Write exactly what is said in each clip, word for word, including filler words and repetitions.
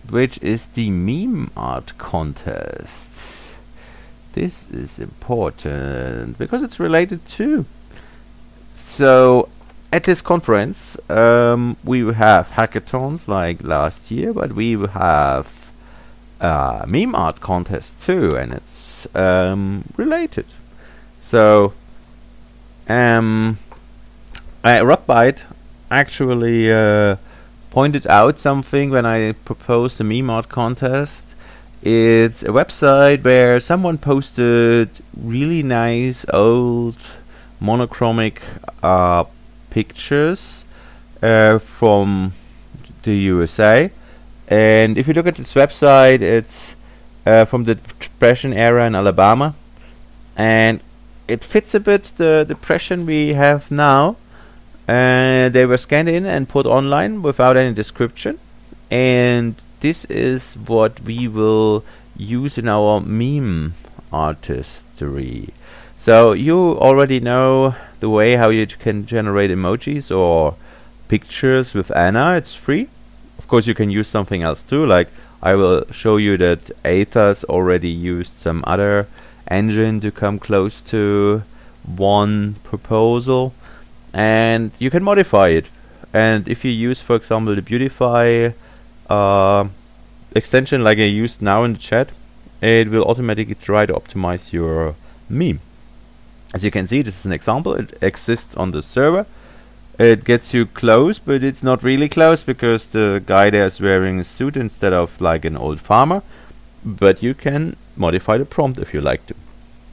which is the meme art contest. This is important because it's related too. So at this conference, um, we will have hackathons like last year, but we will have uh, meme art contest too, and it's um, related. So, um, uh, Rockbite actually uh, pointed out something when I proposed the meme art contest. It's a website where someone posted really nice old monochromic uh, pictures uh, from the U S A, and if you look at this website, it's uh, from the Depression era in Alabama, and it fits a bit the depression we have now. Uh, they were scanned in and put online without any description, and this is what we will use in our meme artistry. So you already know the way how you can generate emojis or pictures with Anna. It's free. Of course, you can use something else too. Like I will show you that Aethers already used some other engine to come close to one proposal, and you can modify it. And if you use, for example, the Beautify uh, extension like I used now in the chat, it will automatically try to optimize your meme. As you can see, this is an example. It exists on the server. It gets you close, but it's not really close because the guy there is wearing a suit instead of like an old farmer. But you can modify the prompt if you like to.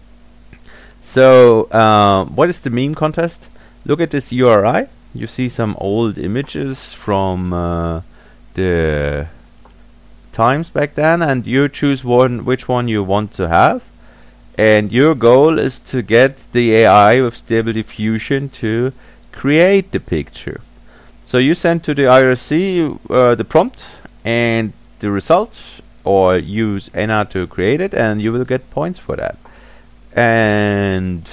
So, uh, what is the meme contest? Look at this U R I. You see some old images from uh, the times back then, and you choose one, which one you want to have. And your goal is to get the A I with Stable Diffusion to create the picture. So you send to the I R C uh, the prompt and the result, or use Anna to create it, and you will get points for that. And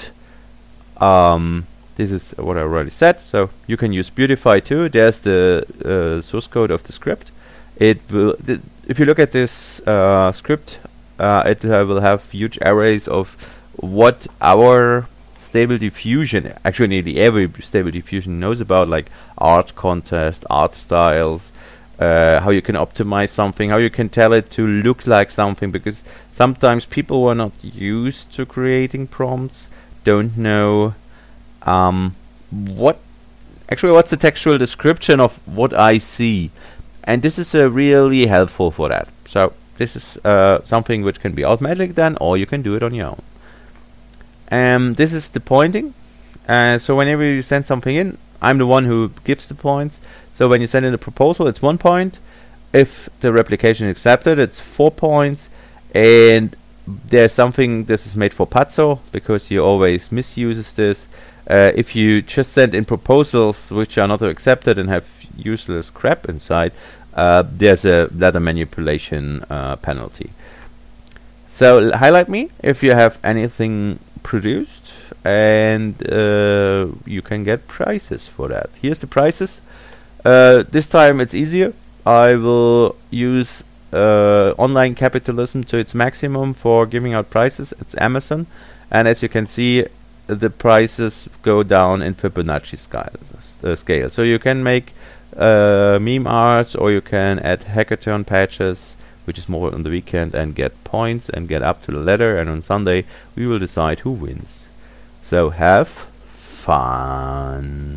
um, this is what I already said. So you can use Beautify too. There's the uh, source code of the script. It will. Th if you look at this uh, script, uh, it uh, will have huge arrays of what our Stable Diffusion, actually nearly every Stable Diffusion knows about, like art contest, art styles, uh, how you can optimize something, how you can tell it to look like something, because sometimes people who are not used to creating prompts don't know um, what actually what's the textual description of what I see, and this is uh, really helpful for that. So this is uh, something which can be automatic done, or you can do it on your own. Um, this is the pointing. Uh, so whenever you send something in, I'm the one who gives the points. So when you send in a proposal, it's one point. If the replication is accepted, it's four points. And there's something, this is made for Pazzo, because he always misuses this. Uh, if you just send in proposals which are not accepted and have useless crap inside, uh, there's a ladder manipulation uh, penalty. So highlight me if you have anything produced, and uh, you can get prizes for that. Here's the prizes. Uh, this time it's easier. I will use uh, online capitalism to its maximum for giving out prizes. It's Amazon, and as you can see, the prices go down in Fibonacci scale. Uh, scale. So you can make uh, meme arts, or you can add hackathon patches, which is more on the weekend, and get points and get up to the ladder, and on Sunday we will decide who wins. So have fun.